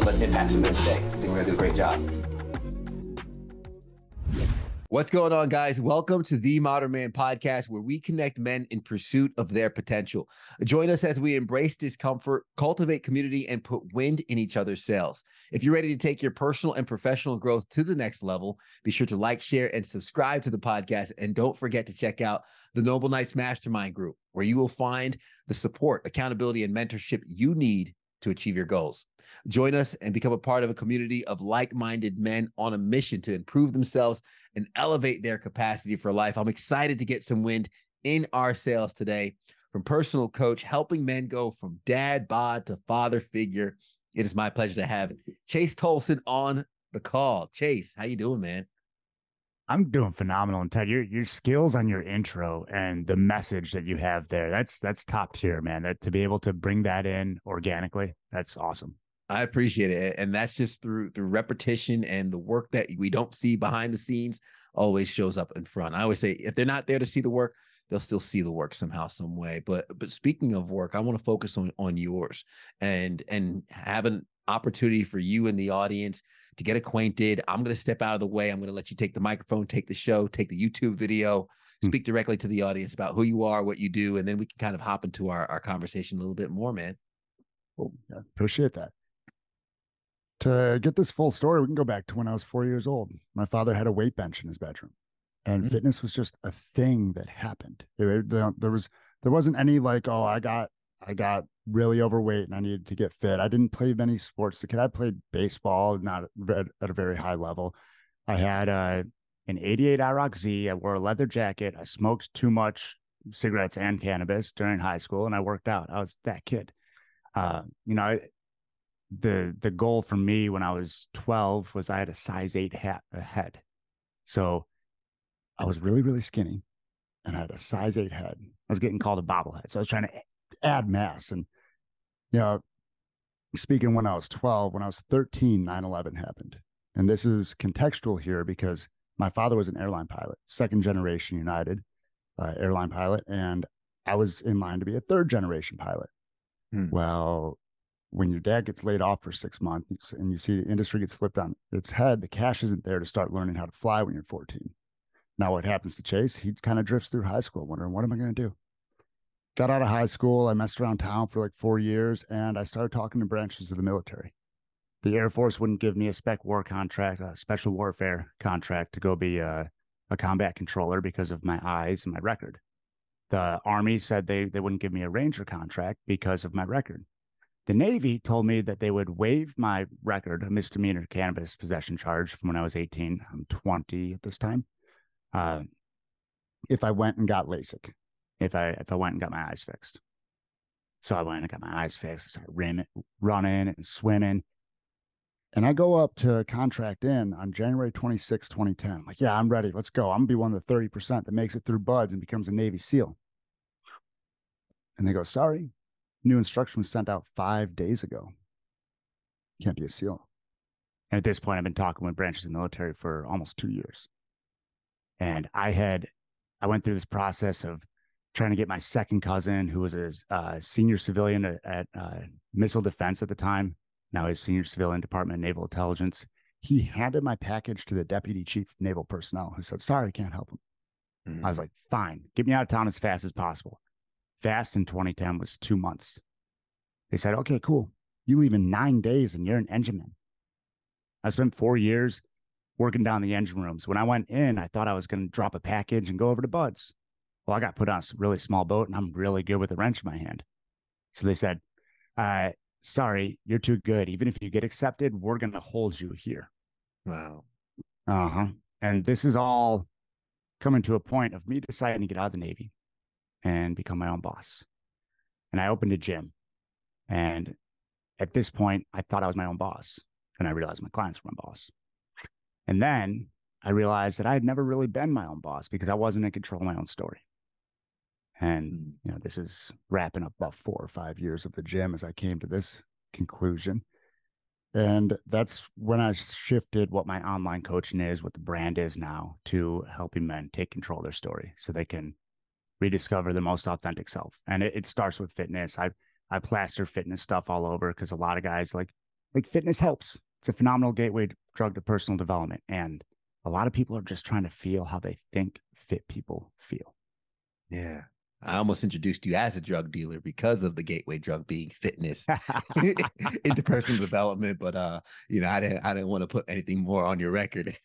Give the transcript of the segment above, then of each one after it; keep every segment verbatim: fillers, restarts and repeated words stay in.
let's impact some men today. I think we're gonna do a great job. What's going on, guys? Welcome to the Modern Man Podcast, where we connect men in pursuit of their potential. Join us as we embrace discomfort, cultivate community, and put wind in each other's sails. If you're ready to take your personal and professional growth to the next level, be sure to like, share, and subscribe to the podcast. And don't forget to check out the Noble Knights Mastermind Group, where you will find the support, accountability, and mentorship you need to achieve your goals. Join us and become a part of a community of like-minded men on a mission to improve themselves and elevate their capacity for life. I'm excited to get some wind in our sails today from personal coach, helping men go from dad bod to father figure. It is my pleasure to have Chase Tolson on the call. Chase, how you doing, man? I'm doing phenomenal. And Ted, your your skills on your intro and the message that you have there, that's that's top tier, man. That to be able to bring that in organically, that's awesome. I appreciate it. And that's just through through repetition, and the work that we don't see behind the scenes always shows up in front. I always say, if they're not there to see the work, they'll still see the work somehow, some way. But but speaking of work, I want to focus on on yours and and have an opportunity for you and the audience to get acquainted. I'm going to step out of the way. I'm going to let you take the microphone, take the show, take the YouTube video, Hmm. speak directly to the audience about who you are, what you do, and then we can kind of hop into our, our conversation a little bit more, man. Cool. Yeah, appreciate that. To get this full story, we can go back to when I was four years old. My father had a weight bench in his bedroom, and Mm. fitness was just a thing that happened. There, there, there was there wasn't any like, oh, I got I got really overweight and I needed to get fit. I didn't play many sports. The kid I played baseball, not at, at a very high level. I had uh, an eighty-eight I ROC Z. I wore a leather jacket. I smoked too much cigarettes and cannabis during high school, and I worked out. I was that kid. Uh, you know, I, the the goal for me when I was twelve was I had a size eight hat a head. So I was really, really skinny, and I had a size eight head. I was getting called a bobblehead. So I was trying to add mass. And, you know, speaking when I was twelve, when I was thirteen, nine eleven happened. And this is contextual here because my father was an airline pilot, second generation United uh, airline pilot. And I was in line to be a third generation pilot. Hmm. Well, when your dad gets laid off for six months and you see the industry gets flipped on its head, the cash isn't there to start learning how to fly when you're fourteen. Now, what happens to Chase? He kind of drifts through high school wondering, what am I going to do? Got out of high school. I messed around town for like four years, and I started talking to branches of the military. The Air Force wouldn't give me a spec war contract, a special warfare contract to go be a, a combat controller because of my eyes and my record. The Army said they, they wouldn't give me a Ranger contract because of my record. The Navy told me that they would waive my record, a misdemeanor cannabis possession charge from when I was eighteen. I'm twenty at this time. Uh, if I went and got LASIK, if I if I went and got my eyes fixed. So I went and got my eyes fixed. I started running, running and swimming. And I go up to contract in on January twenty-sixth, twenty ten. I'm like, yeah, I'm ready. Let's go. I'm going to be one of the thirty percent that makes it through BUD/S and becomes a Navy SEAL. And they go, sorry, new instruction was sent out five days ago. You can't be a SEAL. And at this point, I've been talking with branches of the military for almost two years. And I had, I went through this process of trying to get my second cousin, who was a uh, senior civilian at, at uh, Missile Defense at the time, now he's senior civilian Department of Naval Intelligence. He handed my package to the Deputy Chief of Naval Personnel, who said, sorry, I can't help him. Mm-hmm. I was like, fine, get me out of town as fast as possible. Fast in twenty ten was two months. They said, okay, cool. You leave in nine days and you're an engineman. I spent four years working down the engine rooms. When I went in, I thought I was going to drop a package and go over to BUD/S. Well, I got put on a really small boat and I'm really good with a wrench in my hand. So they said, uh, sorry, you're too good. Even if you get accepted, we're going to hold you here. Wow. Uh-huh. And this is all coming to a point of me deciding to get out of the Navy and become my own boss. And I opened a gym. And at this point, I thought I was my own boss. And I realized my clients were my boss. And then I realized that I had never really been my own boss because I wasn't in control of my own story. And, you know, this is wrapping up about four or five years of the gym as I came to this conclusion. And that's when I shifted what my online coaching is, what the brand is now, to helping men take control of their story so they can rediscover their most authentic self. And it, it starts with fitness. I I plaster fitness stuff all over because a lot of guys, like like fitness helps. It's a phenomenal gateway drug to personal development. And a lot of people are just trying to feel how they think fit people feel. Yeah. I almost introduced you as a drug dealer because of the gateway drug being fitness into personal development. But uh, you know, I didn't I didn't want to put anything more on your record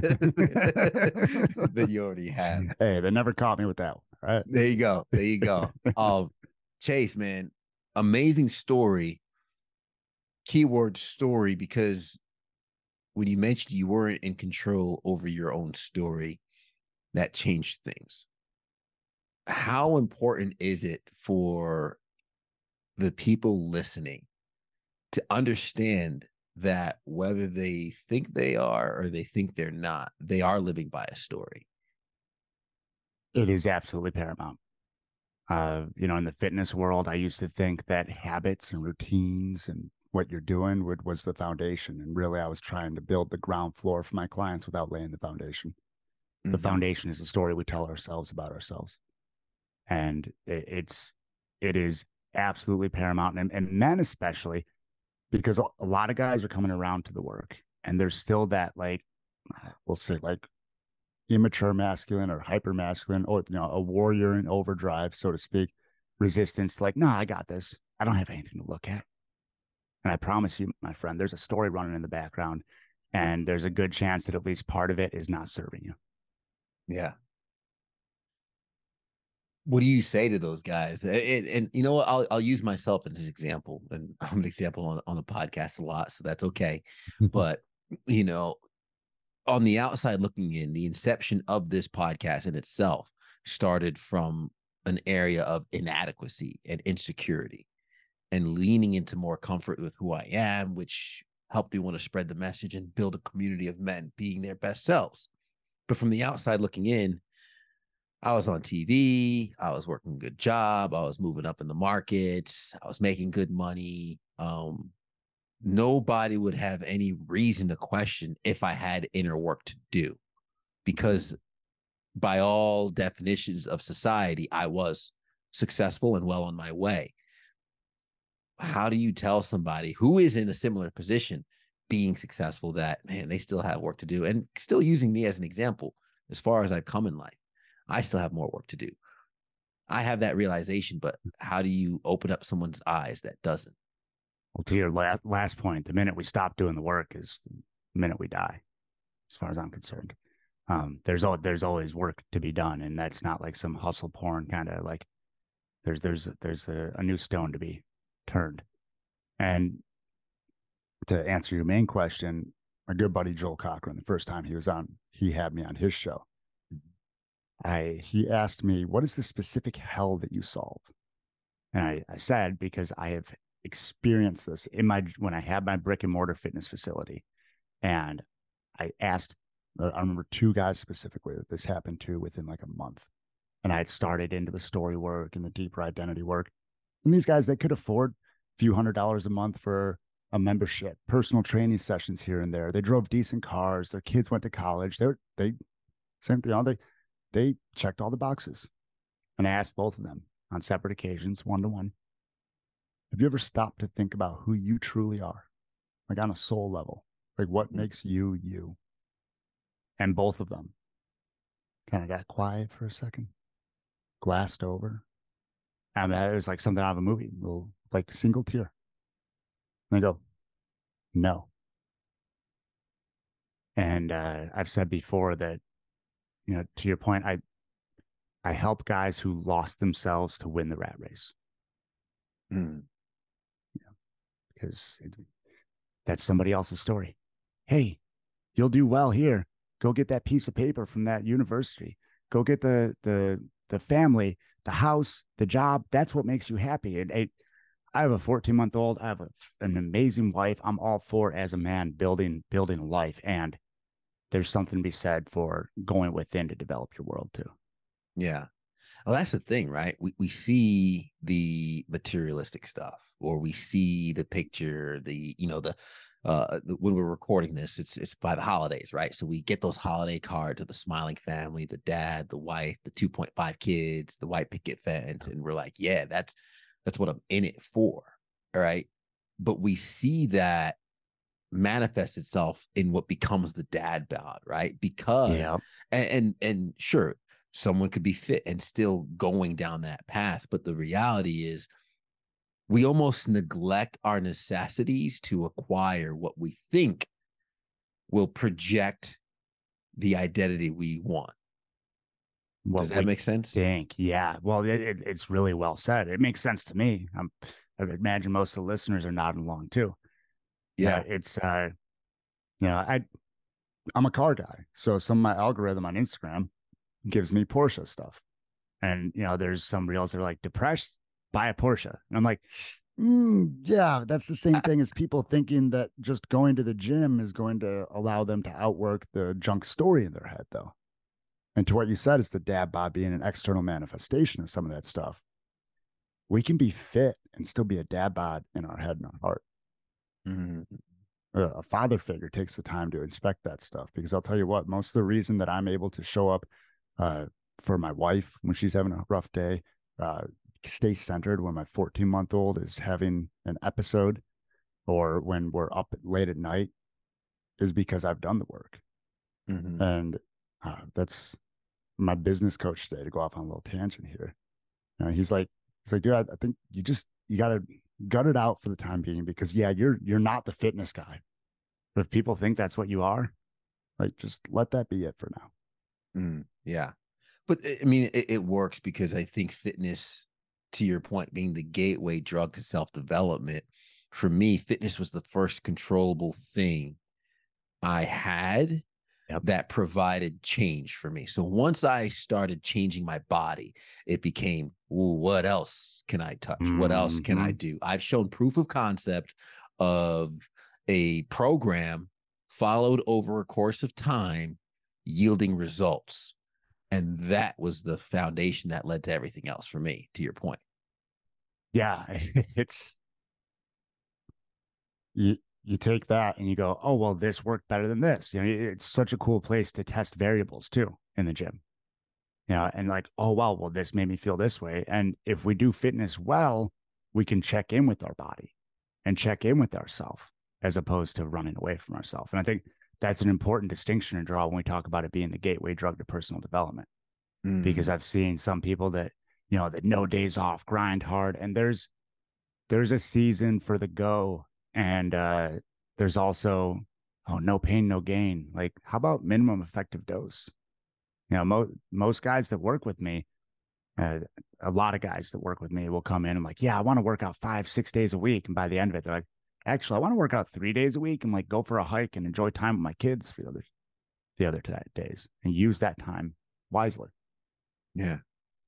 than you already have. Hey, they never caught me with that one. All right. There you go. There you go. Um, Chase, man, amazing story. Keyword story, because when you mentioned you weren't in control over your own story, that changed things. How important is it for the people listening to understand that whether they think they are or they think they're not, they are living by a story? It is absolutely paramount. Uh, you know, in the fitness world, I used to think that habits and routines and what you're doing would, was the foundation. And really, I was trying to build the ground floor for my clients without laying the foundation. Mm-hmm. The foundation is the story we tell ourselves about ourselves. And it, it's, it is absolutely paramount. And, and men especially, because a lot of guys are coming around to the work and there's still that, like, we'll say like immature masculine or hyper masculine, or, you know, a warrior in overdrive, so to speak, resistance. Like, no, I got this. I don't have anything to look at. And I promise you, my friend, there's a story running in the background and there's a good chance that at least part of it is not serving you. Yeah. What do you say to those guys? And, and you know what? I'll I'll use myself as an example, and I'm an example on, on the podcast a lot, so that's okay. But you know, on the outside looking in, the inception of this podcast in itself started from an area of inadequacy and insecurity, and leaning into more comfort with who I am, which helped me want to spread the message and build a community of men being their best selves. But from the outside looking in, I was on T V, I was working a good job, I was moving up in the markets, I was making good money. Um, nobody would have any reason to question if I had inner work to do, because by all definitions of society, I was successful and well on my way. How do you tell somebody who is in a similar position being successful that, man, they still have work to do? And still using me as an example, as far as I've come in life, I still have more work to do. I have that realization, but how do you open up someone's eyes that doesn't? Well, to your last, last point, the minute we stop doing the work is the minute we die, as far as I'm concerned. Um, there's, there's always work to be done. And that's not like some hustle porn kind of like there's, there's, there's a, a new stone to be turned. And to answer your main question, my good buddy Joel Cochran, the first time he was on, he had me on his show. I he asked me, what is the specific hell that you solve? And I, I said, because I have experienced this in my when I had my brick and mortar fitness facility. And I asked, I remember two guys specifically that this happened to within like a month. And I had started into the story work and the deeper identity work. And these guys, they could afford a few hundred dollars a month for a membership, personal training sessions here and there. They drove decent cars. Their kids went to college. They were, they, same thing, you know, they, they checked all the boxes. And I asked both of them on separate occasions, one-to-one, have you ever stopped to think about who you truly are? Like on a soul level, like what makes you, you? And both of them kind of got quiet for a second, glassed over. And that was like something out of a movie, a little, like single tear. And I go, no. And uh, I've said before that, you know, to your point, I I help guys who lost themselves to win the rat race. Mm. Yeah, because it, that's somebody else's story. Hey, you'll do well here. Go get that piece of paper from that university. Go get the the the family, the house, the job. That's what makes you happy. And it, I have a fourteen month old. I have a, an amazing wife. I'm all for, as a man, building building a life. And there's something to be said for going within to develop your world too. Yeah. Well, that's the thing, right? We we see the materialistic stuff, or we see the picture, the, you know, the, uh, the, when we're recording this, it's, it's by the holidays, right? So we get those holiday cards of the smiling family, the dad, the wife, the two point five kids, the white picket fence. And we're like, yeah, that's, that's what I'm in it for. All right. But we see that manifests itself in what becomes the dad bod, right? Because Yeah. and, and and sure, someone could be fit and still going down that path, but the reality is we almost neglect our necessities to acquire what we think will project the identity we want. What Does that we make sense? think. Yeah. Well, it, it, it's really well said. It makes sense to me. I'm, I imagine most of the listeners are nodding along too. Yeah. Yeah. It's, uh, you know, I, I'm a car guy. So some of my algorithm on Instagram gives me Porsche stuff. And, you know, there's some reels that are like, depressed, buy a Porsche. And I'm like, mm, yeah, that's the same thing as people thinking that just going to the gym is going to allow them to outwork the junk story in their head, though. And to what you said, is the dad bod being an external manifestation of some of that stuff. We can be fit and still be a dad bod in our head and our heart. Mm-hmm. A father figure takes the time to inspect that stuff, because I'll tell you what, most of the reason that I'm able to show up uh, for my wife when she's having a rough day, uh, stay centered when my fourteen month old is having an episode, or when we're up late at night, is because I've done the work. Mm-hmm. And uh, that's my business coach today, to go off on a little tangent here. Uh, he's like, he's like, dude, I, I think you just, you got to gut it out for the time being, because yeah, you're, you're not the fitness guy. But if people think that's what you are, like, just let that be it for now. Mm, yeah. But I mean, it, it works because I think fitness, to your point, being the gateway drug to self-development, for me, fitness was the first controllable thing I had Yep. that provided change for me. So once I started changing my body, it became, ooh, what else can I touch? Mm-hmm. What else can I do? I've shown proof of concept of a program followed over a course of time yielding results. And that was the foundation that led to everything else for me, to your point. Yeah, it's you you take that and you go, oh, well, this worked better than this. You know, it's such a cool place to test variables too in the gym. You know, and like, oh, wow, well, this made me feel this way. And if we do fitness well, we can check in with our body and check in with ourselves, as opposed to running away from ourselves. And I think that's an important distinction to draw when we talk about it being the gateway drug to personal development. Mm. Because I've seen some people that, you know, that no days off, grind hard, and there's there's a season for the go. And uh, there's also, oh, no pain, no gain. Like, how about minimum effective dose? You know, mo- most guys that work with me, uh, a lot of guys that work with me will come in and like, yeah, I want to work out five, six days a week. And by the end of it, they're like, actually, I want to work out three days a week and like go for a hike and enjoy time with my kids for the other, the other t- days, and use that time wisely. Yeah.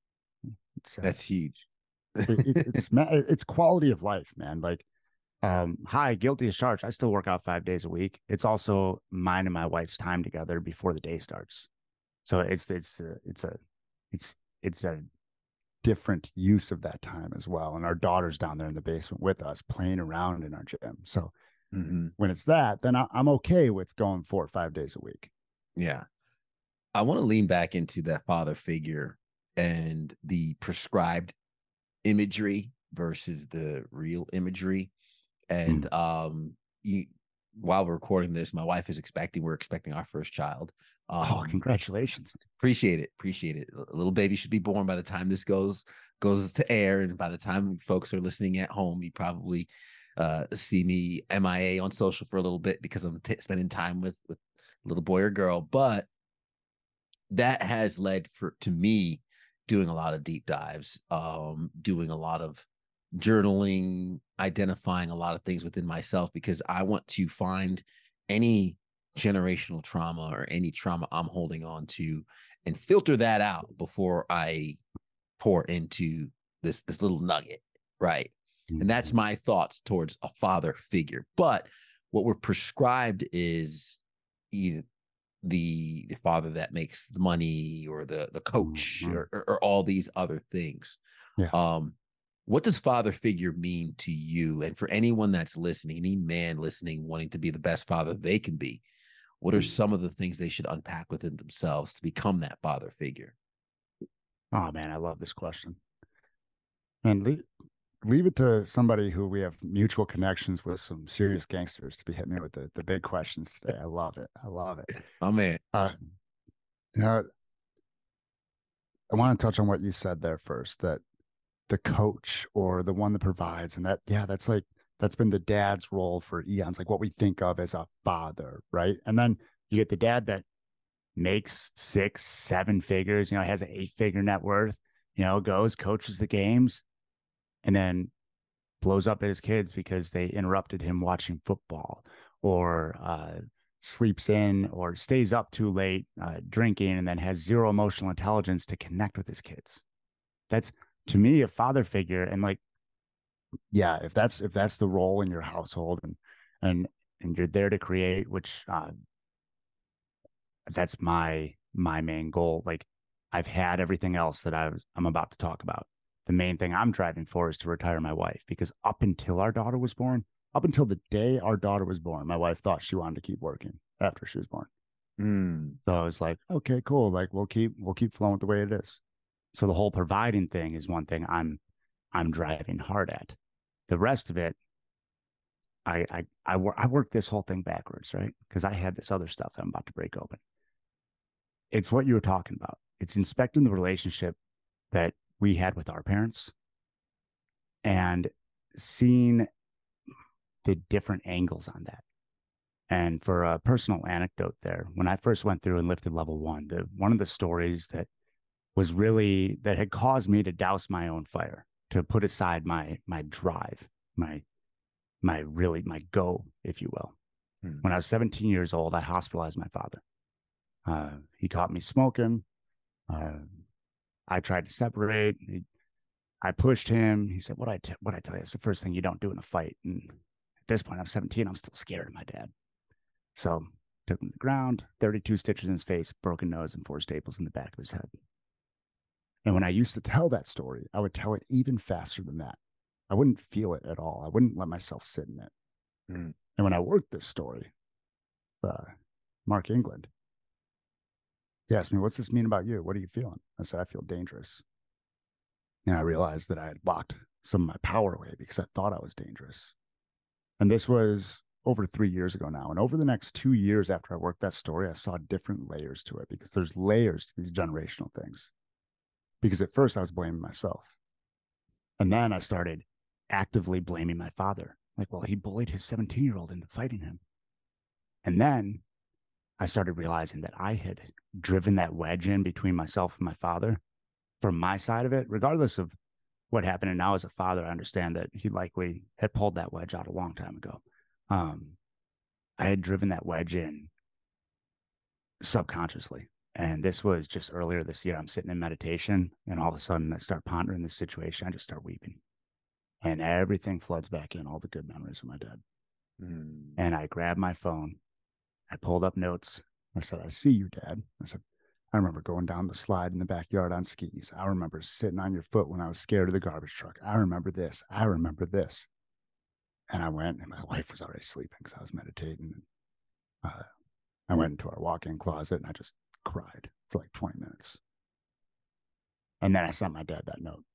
It's, uh, That's huge. it, it, it's, it's quality of life, man. Like, Um, hi, guilty as charged. I still work out five days a week. It's also mine and my wife's time together before the day starts. So it's it's a, it's a it's it's a different use of that time as well. And our daughter's down there in the basement with us, playing around in our gym. So mm-hmm. when it's that, then I, I'm okay with going four or five days a week. Yeah, I want to lean back into that father figure and the prescribed imagery versus the real imagery. And mm. um, you, while we're recording this, my wife is expecting, we're expecting our first child. Um, oh, congratulations. Appreciate it. Appreciate it. A little baby should be born by the time this goes, goes to air. And by the time folks are listening at home, you probably uh, see me M I A on social for a little bit because I'm t- spending time with, with a little boy or girl. But that has led for, to me, doing a lot of deep dives, um, doing a lot of journaling, identifying a lot of things within myself, because I want to find any generational trauma or any trauma I'm holding on to and filter that out before I pour into this, this little nugget. Right. Mm-hmm. And that's my thoughts towards a father figure. But what we're prescribed is you know, the, the father that makes the money, or the, the coach, mm-hmm. or, or, or all these other things. Yeah. Um, What does father figure mean to you? And for anyone that's listening, any man listening, wanting to be the best father they can be, what are some of the things they should unpack within themselves to become that father figure? Oh, man, I love this question. And leave it to somebody who we have mutual connections with, some serious gangsters, to be hitting me with the, the big questions today. I love it. I love it. Oh, man. Uh, you know, I want to touch on what you said there first, that the coach or the one that provides, and that, yeah, that's like, that's been the dad's role for eons, like what we think of as a father, right? And then you get the dad that makes six, seven figures, you know, has an eight figure net worth, you know, goes, coaches the games, and then blows up at his kids because they interrupted him watching football, or uh, sleeps in or stays up too late uh, drinking, and then has zero emotional intelligence to connect with his kids. That's, to me, a father figure. And like, yeah, if that's if that's the role in your household, and and and you're there to create, which uh, that's my my main goal. Like, I've had everything else that I was, I'm about to talk about. The main thing I'm driving for is to retire my wife, because up until our daughter was born, up until the day our daughter was born, my wife thought she wanted to keep working after she was born. Mm. So I was like, okay, cool. Like, we'll keep we'll keep flowing with the way it is. So the whole providing thing is one thing I'm I'm driving hard at. The rest of it, I I I, wor- I worked this whole thing backwards, right? Because I had this other stuff that I'm about to break open. It's what you were talking about. It's inspecting the relationship that we had with our parents and seeing the different angles on that. And for a personal anecdote there, when I first went through and lifted level one, the one of the stories that was really, that had caused me to douse my own fire, to put aside my my drive, my my really my go, if you will. Hmm. When I was seventeen years old, I hospitalized my father. Uh, he caught me smoking. Uh, I tried to separate. He, I pushed him. He said, "What I t- what I tell you? It's the first thing you don't do in a fight." And at this point, I'm seventeen. I'm still scared of my dad. So took him to the ground. thirty-two stitches in his face, broken nose, and four staples in the back of his head. And when I used to tell that story, I would tell it even faster than that. I wouldn't feel it at all. I wouldn't let myself sit in it. Mm. And when I worked this story, uh, Mark England, he asked me, "What's this mean about you? What are you feeling?" I said, "I feel dangerous." And I realized that I had locked some of my power away because I thought I was dangerous. And this was over three years ago now. And over the next two years after I worked that story, I saw different layers to it, because there's layers to these generational things. Because at first I was blaming myself. And then I started actively blaming my father. Like, well, he bullied his seventeen-year-old into fighting him. And then I started realizing that I had driven that wedge in between myself and my father from my side of it, regardless of what happened. And now as a father, I understand that he likely had pulled that wedge out a long time ago. Um, I had driven that wedge in subconsciously. And this was just earlier this year. I'm sitting in meditation, and all of a sudden I start pondering this situation. I just start weeping, and everything floods back in, all the good memories of my dad. Mm. And I grabbed my phone. I pulled up notes. I said, "I see you, Dad." I said, "I remember going down the slide in the backyard on skis. I remember sitting on your foot when I was scared of the garbage truck. I remember this. I remember this." And I went, and my wife was already sleeping because I was meditating. Uh, I went into our walk-in closet, and I just cried for like twenty minutes. And then I sent my dad that note.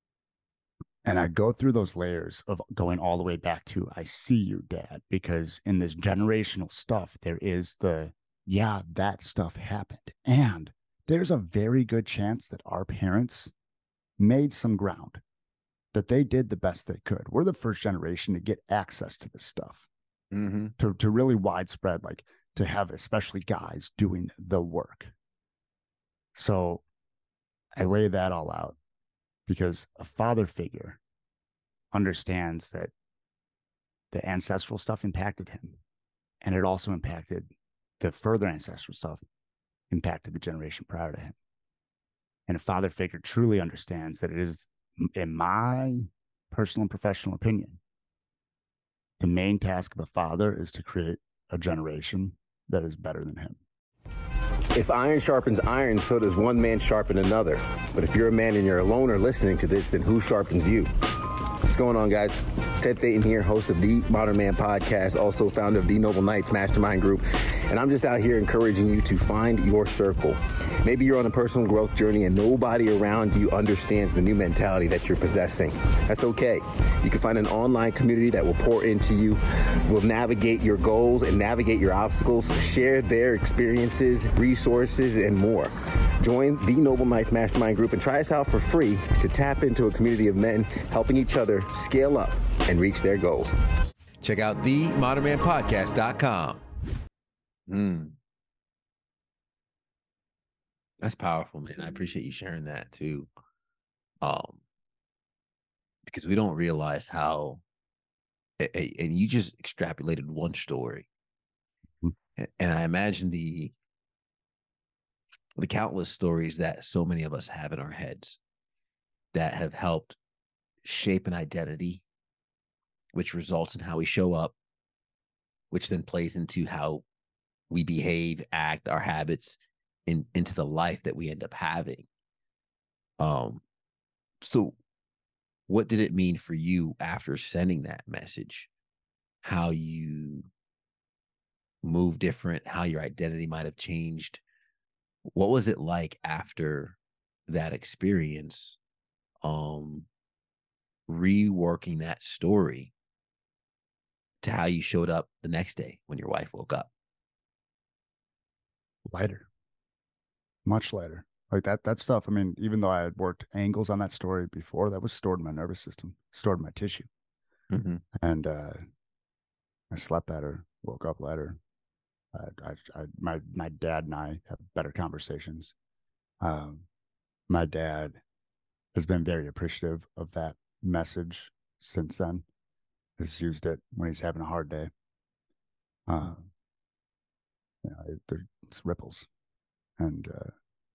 And I go through those layers of going all the way back to, "I see you, Dad," because in this generational stuff, there is the, yeah, that stuff happened. And there's a very good chance that our parents made some ground, that they did the best they could. We're the first generation to get access to this stuff, mm-hmm. to, to really widespread, like to have especially guys doing the work. So I lay that all out because a father figure understands that the ancestral stuff impacted him, and it also impacted the further ancestral stuff, impacted the generation prior to him. And a father figure truly understands that it is, in my personal and professional opinion, the main task of a father is to create a generation that is better than him. If iron sharpens iron, so does one man sharpen another. But if you're a man and you're alone or listening to this, then who sharpens you? What's going on, guys? Ted Phaeton here, host of the Modern Man Podcast, also founder of the Noble Knights Mastermind Group. And I'm just out here encouraging you to find your circle. Maybe you're on a personal growth journey and nobody around you understands the new mentality that you're possessing. That's okay. You can find an online community that will pour into you, will navigate your goals and navigate your obstacles, share their experiences, resources, and more. Join the Noble Knights Mastermind Group and try us out for free to tap into a community of men helping each other scale up and reach their goals. Check out the modern man podcast dot com. Mm. That's powerful, man. I appreciate you sharing that too. Um, because we don't realize how, and you just extrapolated one story. Mm-hmm. And I imagine the the countless stories that so many of us have in our heads that have helped shape an identity, which results in how we show up, which then plays into how we behave, act, our habits, in, into the life that we end up having. Um, so what did it mean for you after sending that message? How you move different, how your identity might have changed? What was it like after that experience, um, reworking that story to how you showed up the next day when your wife woke up? Lighter, much lighter. Like that, that stuff. I mean, even though I had worked angles on that story before, that was stored in my nervous system, stored in my tissue. Mm-hmm. And uh, I slept better, woke up lighter. I, I, I, my, my dad and I have better conversations. Um, my dad has been very appreciative of that message since then. He's used it when he's having a hard day. Uh, you know, it, it's ripples, and uh,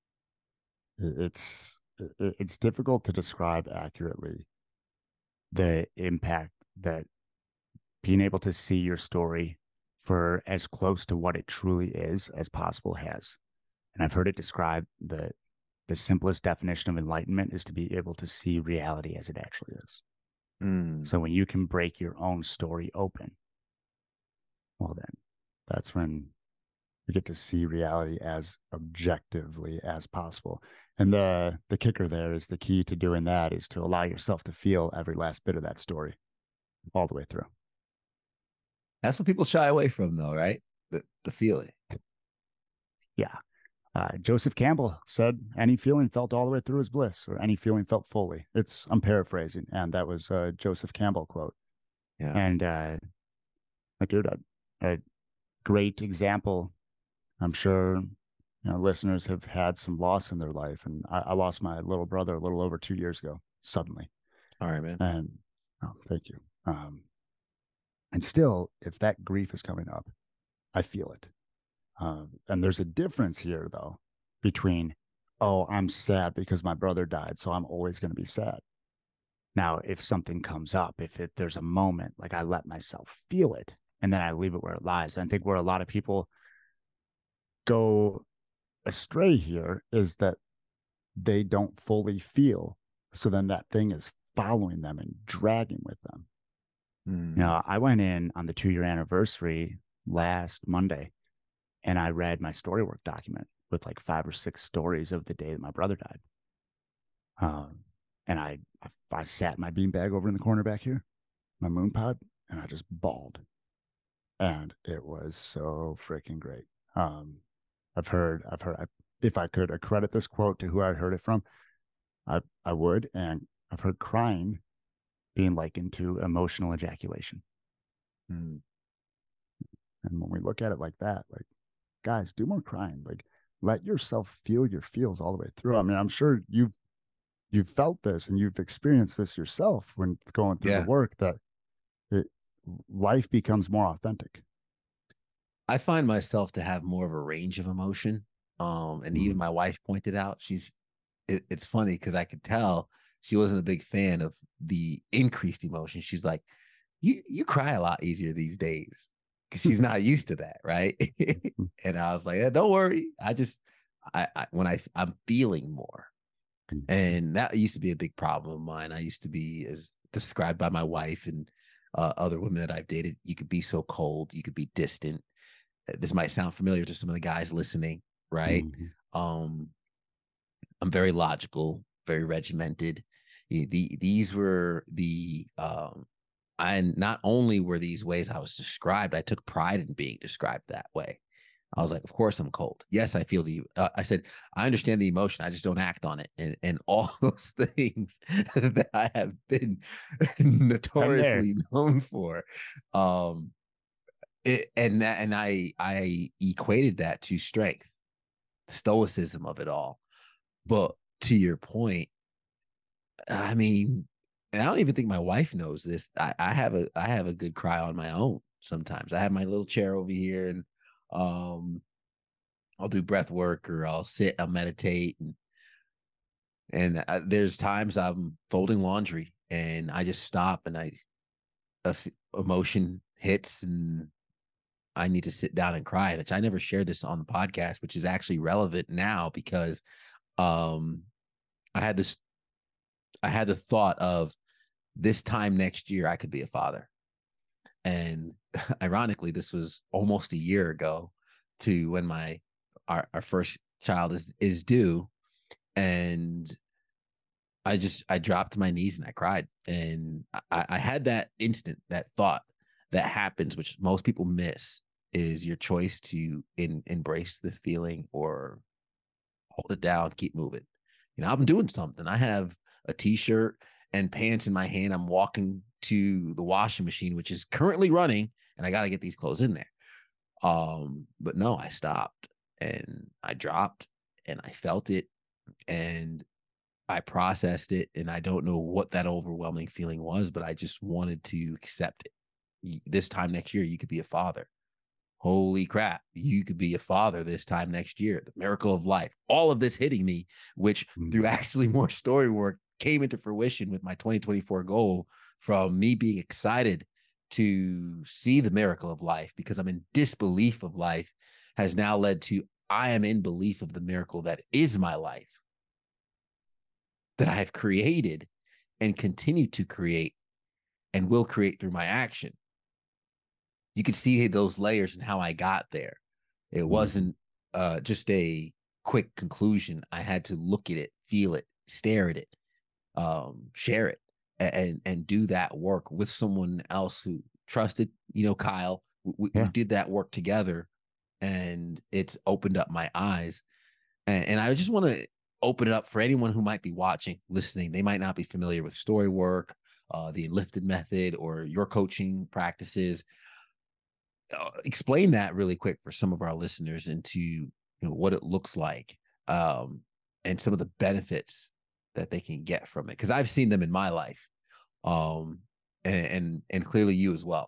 it, it's it, it's difficult to describe accurately the impact that being able to see your story for as close to what it truly is as possible has. And I've heard it described that the simplest definition of enlightenment is to be able to see reality as it actually is. Mm. So when you can break your own story open, well then, that's when you get to see reality as objectively as possible. And the the kicker there is the key to doing that is to allow yourself to feel every last bit of that story all the way through. That's what people shy away from, though, right? The the feeling. Yeah. Uh, Joseph Campbell said, any feeling felt all the way through is bliss, or any feeling felt fully. It's, I'm paraphrasing, and that was a Joseph Campbell quote. Yeah. And, uh, like, dude, a, a great example. I'm sure, you know, listeners have had some loss in their life. And I, I lost my little brother a little over two years ago, suddenly. All right, man. And, oh, thank you. Um, and still, if that grief is coming up, I feel it. Um, and there's a difference here, though, between, oh, I'm sad because my brother died, so I'm always going to be sad. Now, if something comes up, if it, there's a moment, like I let myself feel it, and then I leave it where it lies. And I think where a lot of people go astray here is that they don't fully feel. So then that thing is following them and dragging with them. Mm. You know, I went in on the two-year anniversary last Monday, and I read my storywork document with like five or six stories of the day that my brother died. Um, and I, I, I sat my beanbag over in the corner back here, my moon pod, and I just bawled. And it was so freaking great. Um, I've heard, I've heard, I, if I could accredit this quote to who I heard it from, I, I would. And I've heard crying being likened to emotional ejaculation. Mm. And when we look at it like that, like, guys, do more crying. Like, let yourself feel your feels all the way through. I mean, I'm sure you've you've felt this and you've experienced this yourself when going through yeah. the work, that it, life becomes more authentic. I find myself to have more of a range of emotion. Um, and mm-hmm. even my wife pointed out, she's it, it's funny because I could tell she wasn't a big fan of the increased emotion. She's like, you you cry a lot easier these days. Because she's not used to that, right? And I was like, yeah, don't worry. I just, I, I when I, I'm feeling more. And that used to be a big problem of mine. I used to be, as described by my wife and uh, other women that I've dated, you could be so cold, you could be distant. this might sound familiar to some of the guys listening, right? Mm-hmm. Um, I'm very logical, very regimented. The, the these were the um, I not only were these ways I was described, I took pride in being described that way. I was like, of course I'm cold. Yes, I feel the, uh, I said, I understand the emotion. I just don't act on it. And, and all those things that I have been notoriously known for. Um, it, and that, and I, I equated that to strength, stoicism of it all. But to your point, I mean, and I don't even think my wife knows this. I, I have a, I have a good cry on my own. Sometimes I have my little chair over here and, um, I'll do breath work or I'll sit, I'll meditate. And, and uh, there's times I'm folding laundry and I just stop and I, a f- emotion hits and I need to sit down and cry, which I never shared this on the podcast, which is actually relevant now because, um, I had this, I had the thought of this time next year, I could be a father. And ironically, this was almost a year ago to when my, our, our first child is, is due. And I just, I dropped to my knees and I cried. And I, I had that instant, that thought that happens, which most people miss, is your choice to in, embrace the feeling or hold it down, keep moving. You know, I'm doing something. I have a t-shirt and pants in my hand. I'm walking to the washing machine, which is currently running, and I got to get these clothes in there. Um, but no, I stopped and I dropped and I felt it and I processed it. And I don't know what that overwhelming feeling was, but I just wanted to accept it. This time next year, you could be a father. Holy crap, you could be a father this time next year. The miracle of life. All of this hitting me, which mm-hmm. through actually more story work came into fruition with my twenty twenty-four goal, from me being excited to see the miracle of life because I'm in disbelief of life, has now led to I am in belief of the miracle that is my life, that I have created and continue to create and will create through my action. You could see those layers and how I got there. It wasn't uh, just a quick conclusion. I had to look at it, feel it, stare at it, um, share it, and and do that work with someone else who trusted, you know, Kyle. We, yeah. we did that work together, and it's opened up my eyes. And, and I just want to open it up for anyone who might be watching, listening. They might not be familiar with story work, uh, the Enlifted method, or your coaching practices. Uh, explain that really quick for some of our listeners into, you know, what it looks like, um, and some of the benefits that they can get from it. Because I've seen them in my life, um, and, and and clearly you as well.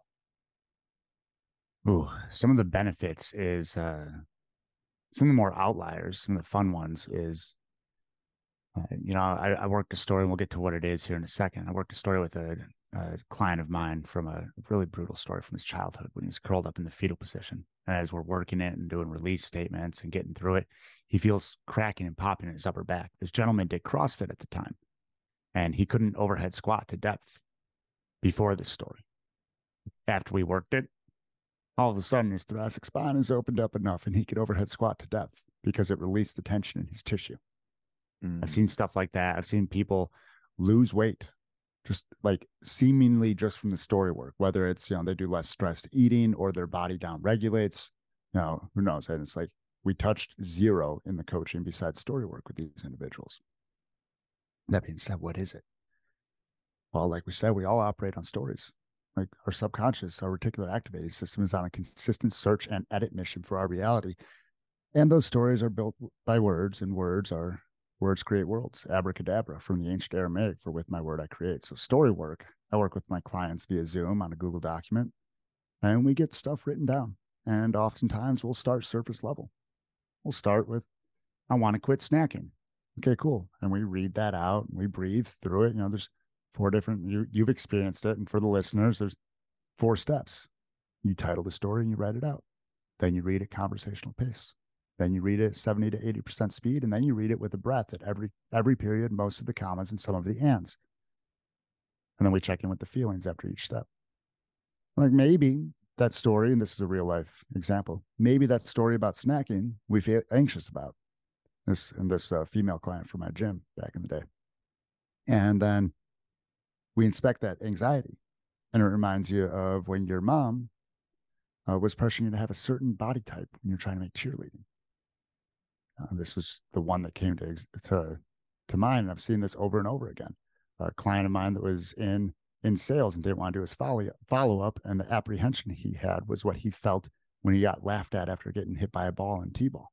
Ooh, some of the benefits is uh, some of the more outliers. Some of the fun ones is, uh, you know, I, I worked a story, and we'll get to what it is here in a second. I worked a story with a, a client of mine from a really brutal story from his childhood when he was curled up in the fetal position. And as we're working it and doing release statements and getting through it, he feels cracking and popping in his upper back. This gentleman did CrossFit at the time, and he couldn't overhead squat to depth before this story. After we worked it, all of a sudden his thoracic spine is opened up enough and he could overhead squat to depth because it released the tension in his tissue. Mm. I've seen stuff like that. I've seen people lose weight, just like seemingly just from the story work, whether it's, you know, they do less stressed eating or their body down regulates, you know, who knows? And it's like, we touched zero in the coaching besides story work with these individuals. That being said, what is it? Well, like we said, we all operate on stories. Like our subconscious, our reticular activating system is on a consistent search and edit mission for our reality. And those stories are built by words, and words are words create worlds. Abracadabra from the ancient Aramaic for with my word I create. So story work, I work with my clients via Zoom on a Google document, and we get stuff written down. And oftentimes we'll start surface level. We'll start with, I want to quit snacking. Okay, cool. And we read that out and we breathe through it. You know, there's four different, you, you've experienced it. And for the listeners, there's four steps. You title the story and you write it out. Then you read at conversational pace. Then you read it at seventy to eighty percent speed. And then you read it with a breath at every, every period, most of the commas and some of the ands. And then we check in with the feelings after each step. Like maybe that story, and this is a real life example, maybe that story about snacking we feel anxious about. This and this uh, female client from my gym back in the day. And then we inspect that anxiety, and it reminds you of when your mom uh, was pressuring you to have a certain body type when you're trying to make cheerleading. Uh, this was the one that came to, to, to mind. And I've seen this over and over again. A client of mine that was in, in sales and didn't want to do his follow, follow up. And the apprehension he had was what he felt when he got laughed at after getting hit by a ball in T-ball.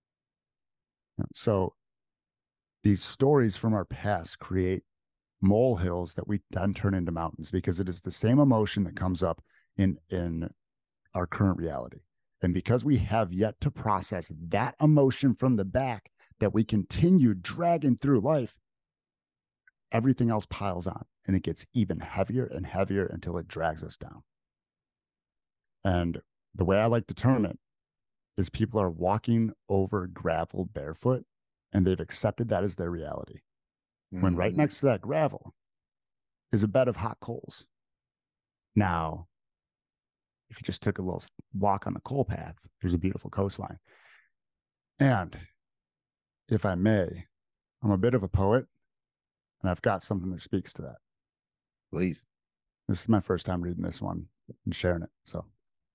So these stories from our past create molehills that we then turn into mountains, because it is the same emotion that comes up in, in our current reality. And because we have yet to process that emotion from the back that we continue dragging through life, everything else piles on, and it gets even heavier and heavier until it drags us down. And the way I like to term it is people are walking over gravel barefoot, and they've accepted that as their reality. Mm-hmm. When right next to that gravel is a bed of hot coals. Now, if you just took a little walk on the coal path, there's a beautiful coastline. And if I may, I'm a bit of a poet, and I've got something that speaks to that. Please. This is my first time reading this one and sharing it. So,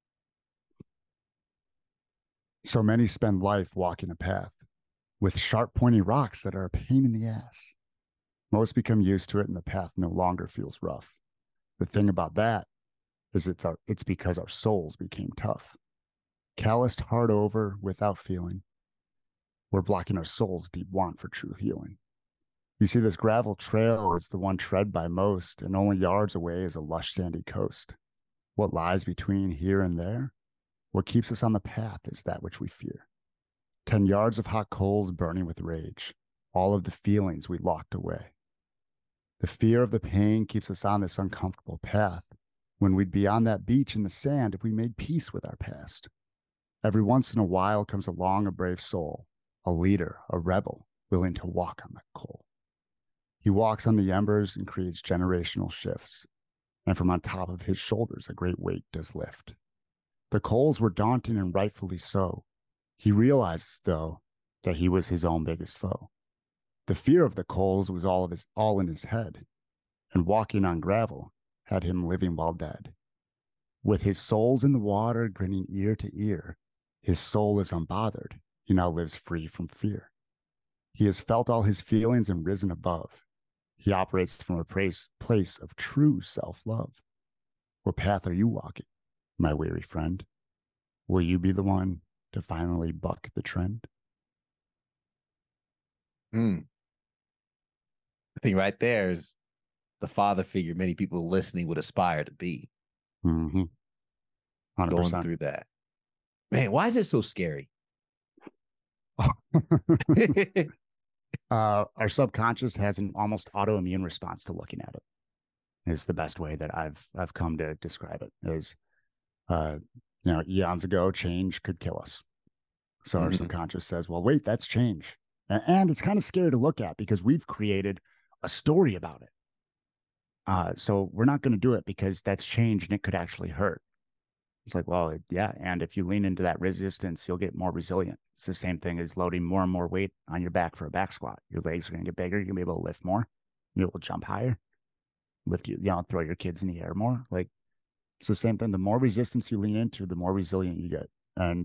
so many spend life walking a path with sharp, pointy rocks that are a pain in the ass. Most become used to it, and the path no longer feels rough. The thing about that is it's our, it's because our souls became tough. Calloused hard over without feeling. We're blocking our soul's deep want for true healing. You see, this gravel trail is the one tread by most, and only yards away is a lush sandy coast. What lies between here and there? What keeps us on the path is that which we fear. Ten yards of hot coals burning with rage, all of the feelings we locked away. The fear of the pain keeps us on this uncomfortable path, when we'd be on that beach in the sand if we made peace with our past. Every once in a while comes along a brave soul, a leader, a rebel, willing to walk on that coal. He walks on the embers and creates generational shifts, and from on top of his shoulders a great weight does lift. The coals were daunting, and rightfully so. He realizes, though, that he was his own biggest foe. The fear of the coals was all of his, all in his head, and walking on gravel had him living while dead. With his soles in the water, grinning ear to ear, his soul is unbothered. He now lives free from fear. He has felt all his feelings and risen above. He operates from a place, place of true self-love. What path are you walking, my weary friend? Will you be the one to finally buck the trend? Hmm. I think right there is the father figure many people listening would aspire to be. Mm-hmm. one hundred percent. Going through that. Man, why is it so scary? uh, our subconscious has an almost autoimmune response to looking at it. Is the best way that I've I've come to describe it. Is uh, you know, eons ago, change could kill us. So mm-hmm. our subconscious says, well, wait, that's change. And, and it's kind of scary to look at because we've created a story about it. Uh, so we're not going to do it because that's change and it could actually hurt. It's like, well, yeah. And if you lean into that resistance, you'll get more resilient. It's the same thing as loading more and more weight on your back for a back squat. Your legs are going to get bigger. You're going to be able to lift more. You'll be able to jump higher, lift you, you know, throw your kids in the air more. Like, it's the same thing. The more resistance you lean into, the more resilient you get. And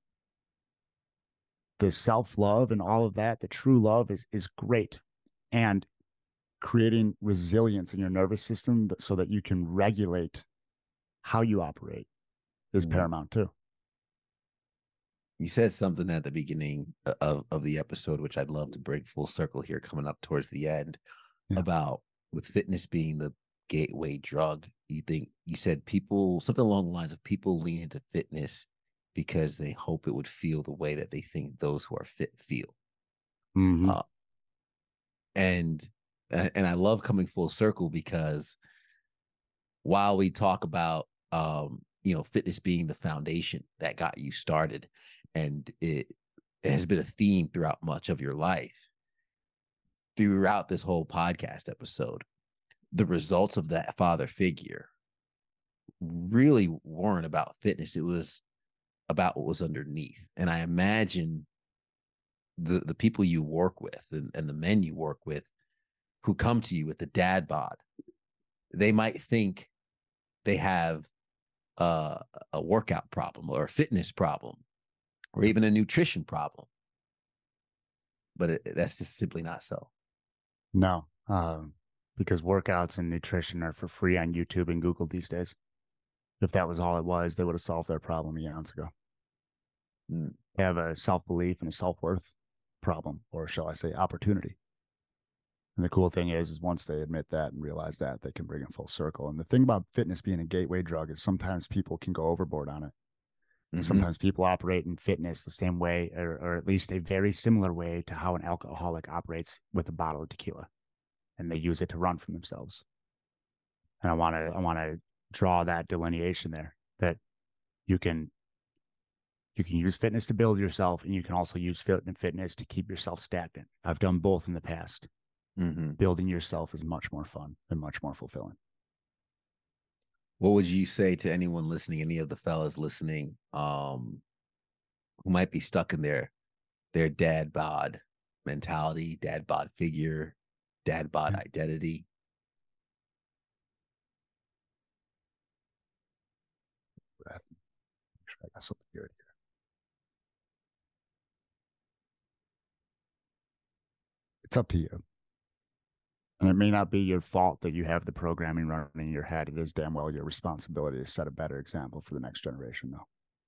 the self-love and all of that, the true love is, is great. And creating resilience in your nervous system so that you can regulate how you operate is mm-hmm. paramount too. You said something at the beginning of, of the episode, which I'd love to bring full circle here coming up towards the end, yeah. about with fitness being the gateway drug. You think you said people, something along the lines of people lean into fitness because they hope it would feel the way that they think those who are fit feel. Mm-hmm. Uh, and And I love coming full circle because while we talk about, um, you know, fitness being the foundation that got you started, and it, it has been a theme throughout much of your life, throughout this whole podcast episode, the results of that father figure really weren't about fitness. It was about what was underneath. And I imagine the the people you work with and, and the men you work with who come to you with the dad bod, they might think they have uh, a workout problem or a fitness problem or even a nutrition problem. But it, that's just simply not so. No, um, because workouts and nutrition are for free on YouTube and Google these days. If that was all it was, they would have solved their problem eons ago. Mm. They have a self-belief and a self-worth problem, or shall I say opportunity. And the cool thing is, is once they admit that and realize that, they can bring it full circle. And the thing about fitness being a gateway drug is sometimes people can go overboard on it. Mm-hmm. Sometimes people operate in fitness the same way, or, or at least a very similar way to how an alcoholic operates with a bottle of tequila, and they use it to run from themselves. And I want to, I want to draw that delineation there, that you can, you can use fitness to build yourself, and you can also use fit and fitness to keep yourself stagnant. I've done both in the past. Mm-hmm. Building yourself is much more fun and much more fulfilling. What would you say to anyone listening, any of the fellas listening, um, who might be stuck in their their dad bod mentality, dad bod figure, dad bod yeah. identity? Breath. I got something good here. It's up to you. And it may not be your fault that you have the programming running in your head. It is damn well your responsibility to set a better example for the next generation, though.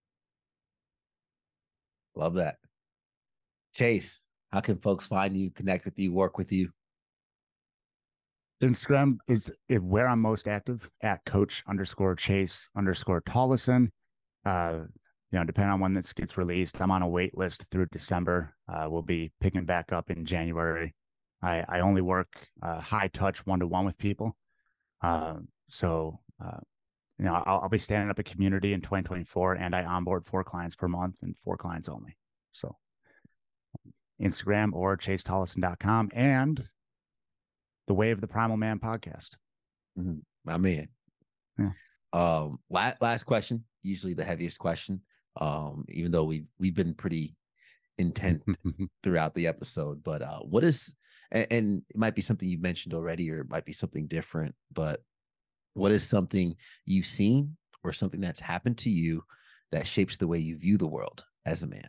Love that. Chase, how can folks find you, connect with you, work with you? Instagram is where I'm most active, at coach underscore chase underscore Tollison. Uh, you know, depending on when this gets released, I'm on a wait list through December. Uh, we'll be picking back up in January. I, I only work uh, high touch one to one with people. Uh, so, uh, you know, I'll, I'll be standing up a community in twenty twenty-four, and I onboard four clients per month and four clients only. So Instagram or chase tollison dot com and the Way of the Primal Man podcast. Mm-hmm. My man. Yeah. Um, last, last question, usually the heaviest question. Um, even though we we've been pretty intent throughout the episode, but uh, what is, and, and it might be something you mentioned already, or it might be something different, but what is something you've seen or something that's happened to you that shapes the way you view the world as a man?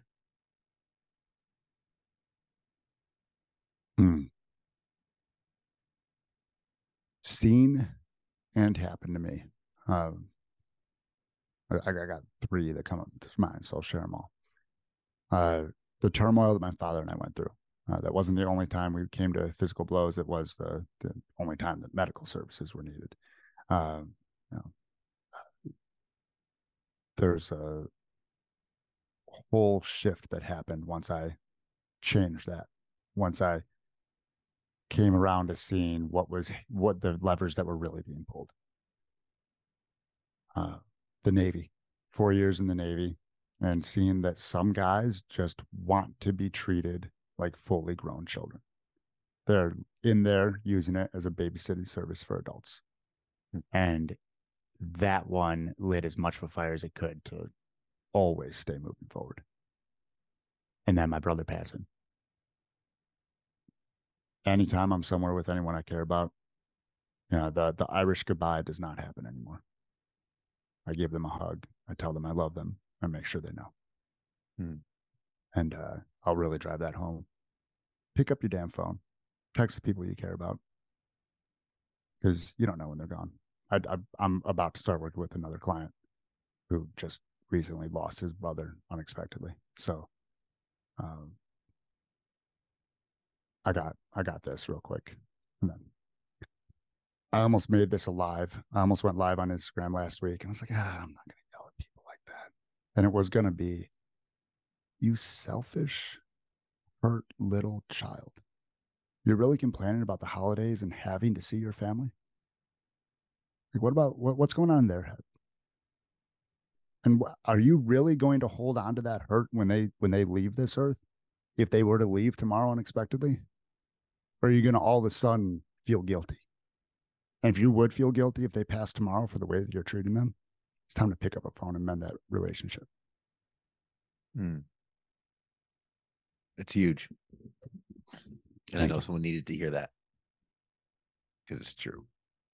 Hmm. Seen and happened to me. Um, I, I got three that come up to mind, so I'll share them all. Uh, the turmoil that my father and I went through. Uh, that wasn't the only time we came to physical blows. It was the, the only time that medical services were needed. Uh, you know, there's a whole shift that happened once I changed that. Once I came around to seeing what was what the levers that were really being pulled. Uh, the Navy, four years in the Navy, and seeing that some guys just want to be treated like fully grown children. They're in there using it as a babysitting service for adults. And that one lit as much of a fire as it could to always stay moving forward. And then my brother passing. Anytime I'm somewhere with anyone I care about, you know, the, the Irish goodbye does not happen anymore. I give them a hug. I tell them I love them. I make sure they know. Hmm. And uh, I'll really drive that home. Pick up your damn phone. Text the people you care about. Because you don't know when they're gone. I, I, I'm about to start working with another client who just recently lost his brother unexpectedly. So um, I got I got this real quick. And then I almost made this a live. I almost went live on Instagram last week. And I was like, ah, I'm not going to yell at people like that. And it was going to be, you selfish, hurt little child. You're really complaining about the holidays and having to see your family? Like, what about, what, what's going on in their head? And wh- are you really going to hold on to that hurt when they, when they leave this earth? If they were to leave tomorrow unexpectedly? Or are you going to all of a sudden feel guilty? And if you would feel guilty if they passed tomorrow for the way that you're treating them, it's time to pick up a phone and mend that relationship. Hmm. It's huge. And Thank I know you. someone needed to hear that because it's true.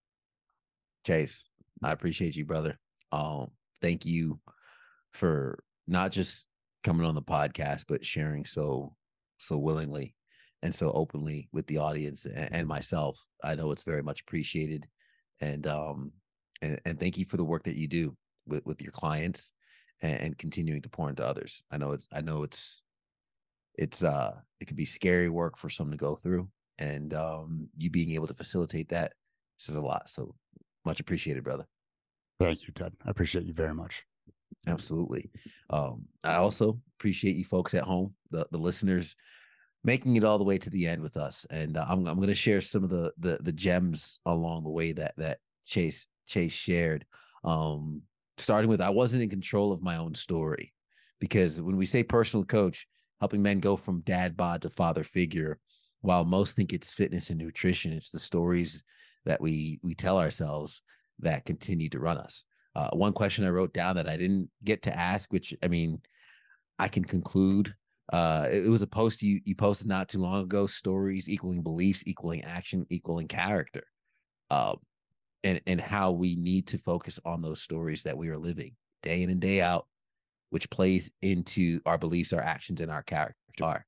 Chase, I appreciate you, brother. Um, thank you for not just coming on the podcast, but sharing so, so willingly and so openly with the audience and, and myself. I know it's very much appreciated. And, um, and, and thank you for the work that you do with, with your clients and, and continuing to pour into others. I know it's, I know it's, it's, uh, it could be scary work for some to go through, and, um, you being able to facilitate that says a lot. So much appreciated, brother. Thank you, Ted. I appreciate you very much. Absolutely. Um, I also appreciate you folks at home, the, the listeners, making it all the way to the end with us. And uh, I'm, I'm going to share some of the, the, the gems along the way that, that Chase, Chase shared. Um, starting with, I wasn't in control of my own story, because when we say personal coach, helping men go from dad bod to father figure, while most think it's fitness and nutrition, it's the stories that we, we tell ourselves that continue to run us. Uh, one question I wrote down that I didn't get to ask, which, I mean, I can conclude. Uh, it, it was a post you, you posted not too long ago: stories equaling beliefs, equaling action, equaling character. Um, and, and how we need to focus on those stories that we are living day in and day out, which plays into our beliefs, our actions, and our character.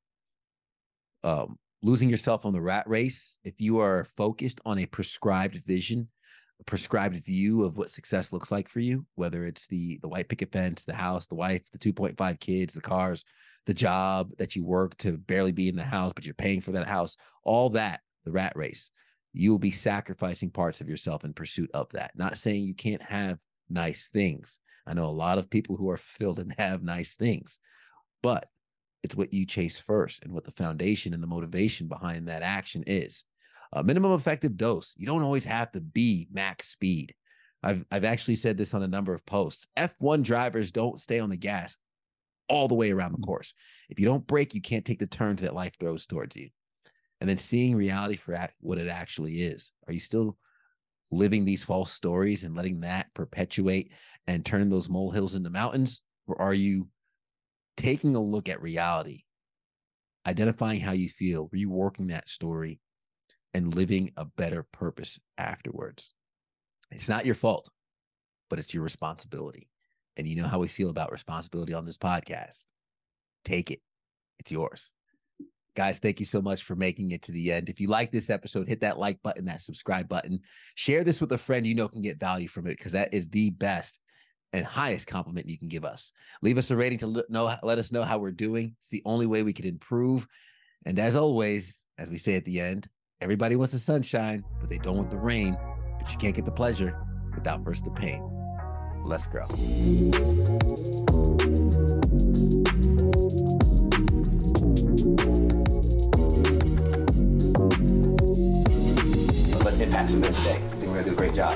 Um, losing yourself on the rat race. If you are focused on a prescribed vision, prescribed view of what success looks like for you, whether it's the the white picket fence, the house, the wife, the two point five kids, the cars, the job that you work to barely be in the house, but you're paying for that house, all that, the rat race, you'll be sacrificing parts of yourself in pursuit of that. Not saying you can't have nice things. I know a lot of people who are filled and have nice things, but it's what you chase first and what the foundation and the motivation behind that action is. A minimum effective dose. You don't always have to be max speed. I've I've actually said this on a number of posts. F one drivers don't stay on the gas all the way around the course. If you don't brake, you can't take the turns that life throws towards you. And then seeing reality for what it actually is. Are you still living these false stories and letting that perpetuate and turn those molehills into mountains? Or are you taking a look at reality, identifying how you feel, reworking that story, and living a better purpose afterwards? It's not your fault, but it's your responsibility. And you know how we feel about responsibility on this podcast. Take it. It's yours. Guys, thank you so much for making it to the end. If you like this episode, hit that like button, that subscribe button. Share this with a friend you know can get value from it, because that is the best and highest compliment you can give us. Leave us a rating to know, let us know how we're doing. It's the only way we can improve. And as always, as we say at the end, everybody wants the sunshine, but they don't want the rain. But you can't get the pleasure without first the pain. Let's grow. Let's impact some men today.